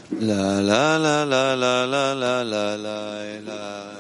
La la la la la la la la la la.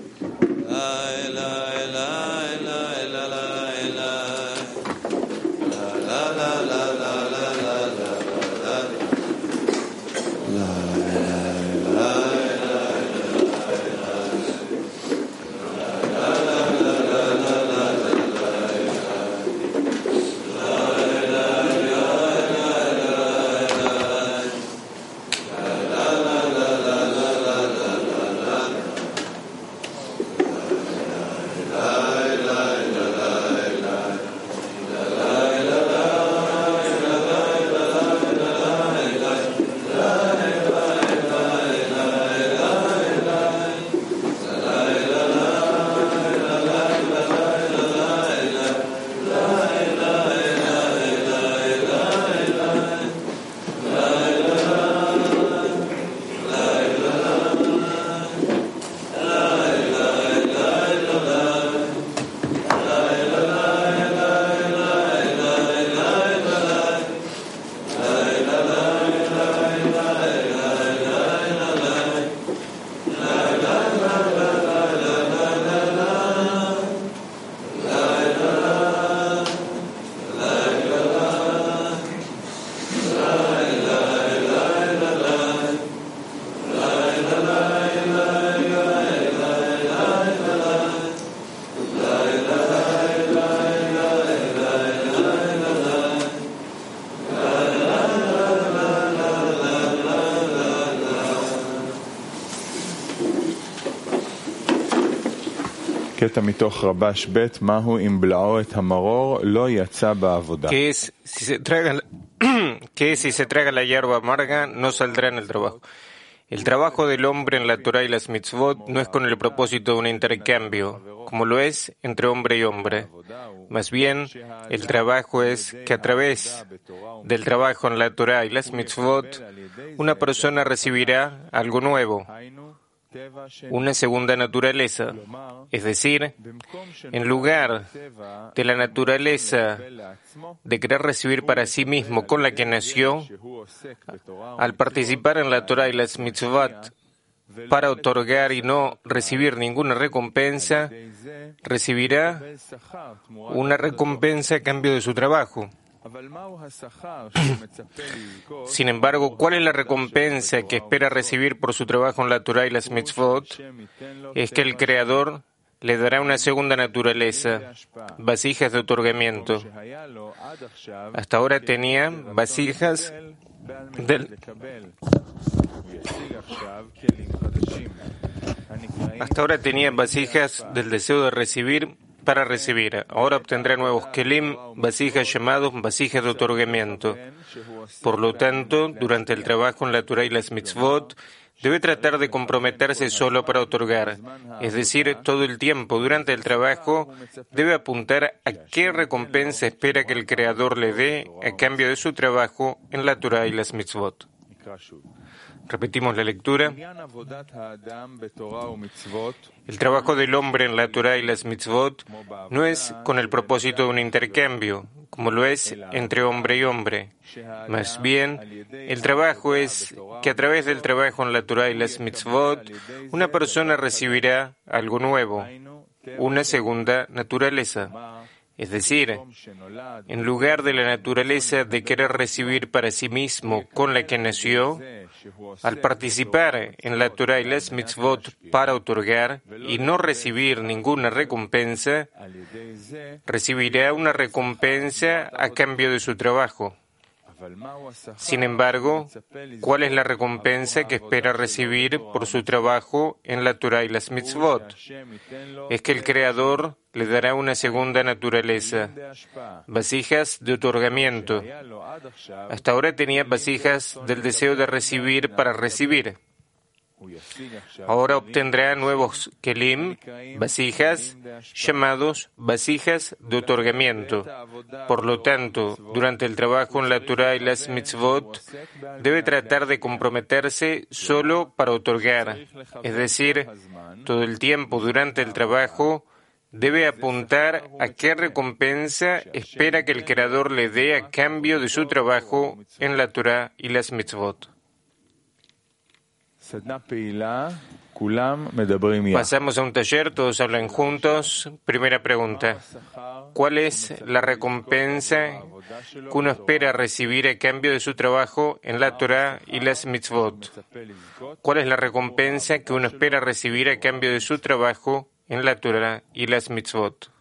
קטע מתוך רבש ב' מהו אם בלעו את המרור לא יצא בעבודה. Que es si se traga la hierba amarga, no saldrá en el trabajo. El trabajo del hombre en la Torah y las mitzvot no es con el propósito de un intercambio, como lo es entre hombre y hombre. Más bien, el trabajo es que a través del trabajo en la Torah y las mitzvot, una persona recibirá algo nuevo, una segunda naturaleza. Es decir, en lugar de la naturaleza de querer recibir para sí mismo con la que nació, al participar en la Torah y las mitzvot para otorgar y no recibir ninguna recompensa, recibirá una recompensa a cambio de su trabajo. Sin embargo, ¿cuál es la recompensa que espera recibir por su trabajo en la Torah y las mitzvot? Es que el Creador le dará una segunda naturaleza, vasijas de otorgamiento. Hasta ahora tenía vasijas del deseo de recibir para recibir. Ahora obtendrá nuevos kelim, vasijas llamados vasijas de otorgamiento. Por lo tanto, durante el trabajo en la Torah y las mitzvot, debe tratar de comprometerse solo para otorgar. Es decir, todo el tiempo durante el trabajo debe apuntar a qué recompensa espera que el Creador le dé a cambio de su trabajo en la Torah y las mitzvot. Repetimos la lectura. El trabajo del hombre en la Torah y las mitzvot no es con el propósito de un intercambio, como lo es entre hombre y hombre. Más bien, el trabajo es que a través del trabajo en la Torah y las mitzvot, una persona recibirá algo nuevo, una segunda naturaleza. Es decir, en lugar de la naturaleza de querer recibir para sí mismo con la que nació, al participar en la Torah y las mitzvot para otorgar y no recibir ninguna recompensa, recibirá una recompensa a cambio de su trabajo. Sin embargo, ¿cuál es la recompensa que espera recibir por su trabajo en la Torah y las mitzvot? Es que el Creador le dará una segunda naturaleza, vasijas de otorgamiento. Hasta ahora tenía vasijas del deseo de recibir para recibir. Ahora obtendrá nuevos kelim, vasijas, llamados vasijas de otorgamiento. Por lo tanto, durante el trabajo en la Torah y las mitzvot, debe tratar de comprometerse solo para otorgar. Es decir, todo el tiempo durante el trabajo, debe apuntar a qué recompensa espera que el Creador le dé a cambio de su trabajo en la Torah y las mitzvot. Pasamos a un taller, todos hablan juntos. Primera pregunta: ¿cuál es la recompensa que uno espera recibir a cambio de su trabajo en la Torah y las mitzvot? ¿Cuál es la recompensa que uno espera recibir a cambio de su trabajo en la Torah y las mitzvot?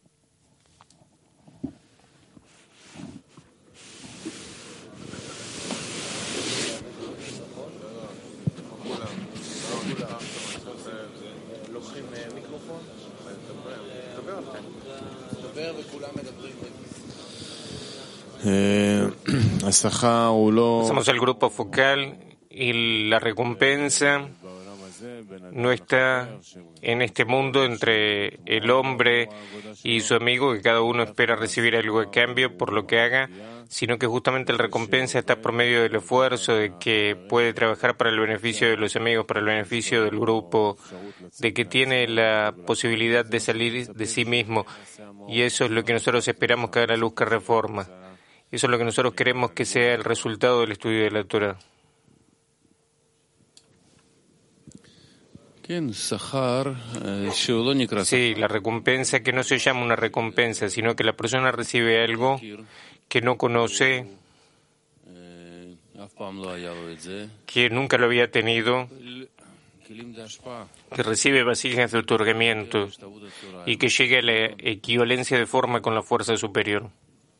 Pasamos al grupo focal y la recompensa no está en este mundo entre el hombre y su amigo, que cada uno espera recibir algo a cambio por lo que haga, sino que justamente la recompensa está por medio del esfuerzo, de que puede trabajar para el beneficio de los amigos, para el beneficio del grupo, de que tiene la posibilidad de salir de sí mismo. Y eso es lo que nosotros esperamos que haga la Luzca Reforma. Eso es lo que nosotros queremos que sea el resultado del estudio de la Torah. Sí, la recompensa que no se llama una recompensa, sino que la persona recibe algo que no conoce, que nunca lo había tenido, que recibe vasijas de otorgamiento y que llegue a la equivalencia de forma con la fuerza superior.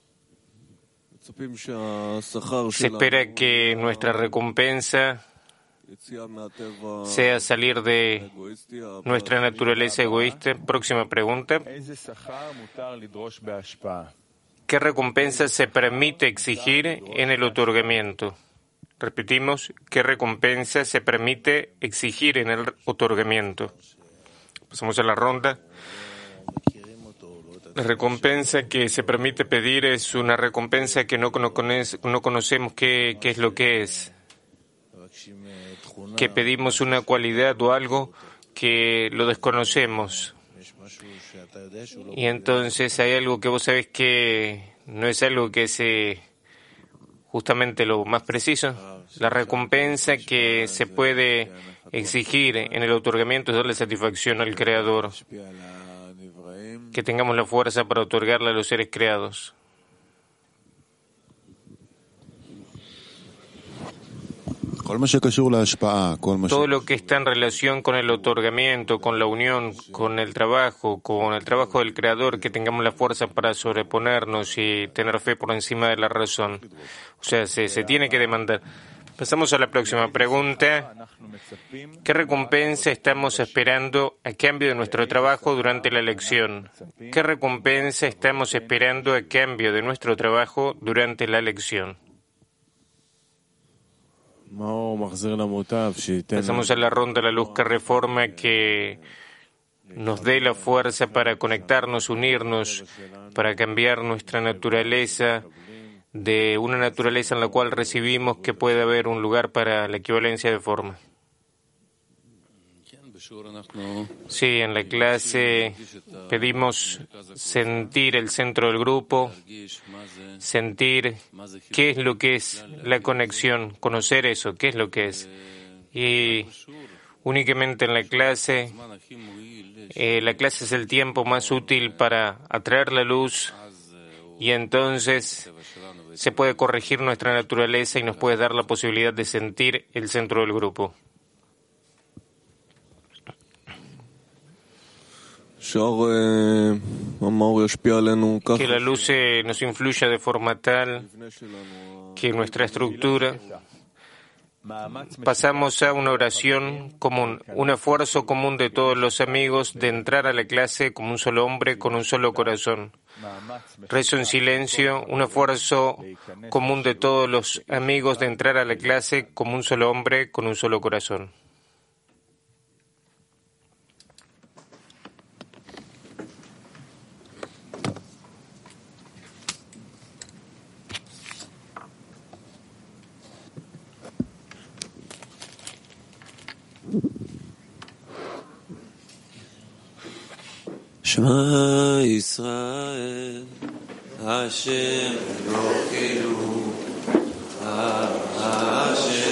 Se espera que nuestra recompensa sea salir de nuestra naturaleza egoísta. Próxima pregunta: ¿qué recompensa se permite exigir en el otorgamiento? Repetimos, ¿qué recompensa se permite exigir en el otorgamiento? Pasamos a la ronda. La recompensa que se permite pedir es una recompensa que no conocemos qué es lo que es. Que pedimos una cualidad o algo que lo desconocemos. Y entonces hay algo que vos sabés que no es algo que es justamente lo más preciso. La recompensa que se puede exigir en el otorgamiento es darle satisfacción al Creador. Que tengamos la fuerza para otorgarle a los seres creados. Todo lo que está en relación con el otorgamiento, con la unión, con el trabajo del Creador, que tengamos la fuerza para sobreponernos y tener fe por encima de la razón. O sea, se tiene que demandar. Pasamos a la próxima pregunta. ¿Qué recompensa estamos esperando a cambio de nuestro trabajo durante la lección? ¿Qué recompensa estamos esperando a cambio de nuestro trabajo durante la lección? Pasamos a la ronda de la Luzca Reforma, que nos dé la fuerza para conectarnos, unirnos, para cambiar nuestra naturaleza de una naturaleza en la cual recibimos que puede haber un lugar para la equivalencia de forma. Sí, en la clase pedimos sentir el centro del grupo, sentir qué es lo que es la conexión, conocer eso, qué es lo que es. Y únicamente en la clase es el tiempo más útil para atraer la luz, y entonces se puede corregir nuestra naturaleza y nos puede dar la posibilidad de sentir el centro del grupo. Que la luz nos influya de forma tal que nuestra estructura. Pasamos a una oración común, un esfuerzo común de todos los amigos de entrar a la clase como un solo hombre con un solo corazón. Rezo en silencio, un esfuerzo común de todos los amigos de entrar a la clase como un solo hombre con un solo corazón. Shema Yisrael, Hashem Elokeinu, Hashem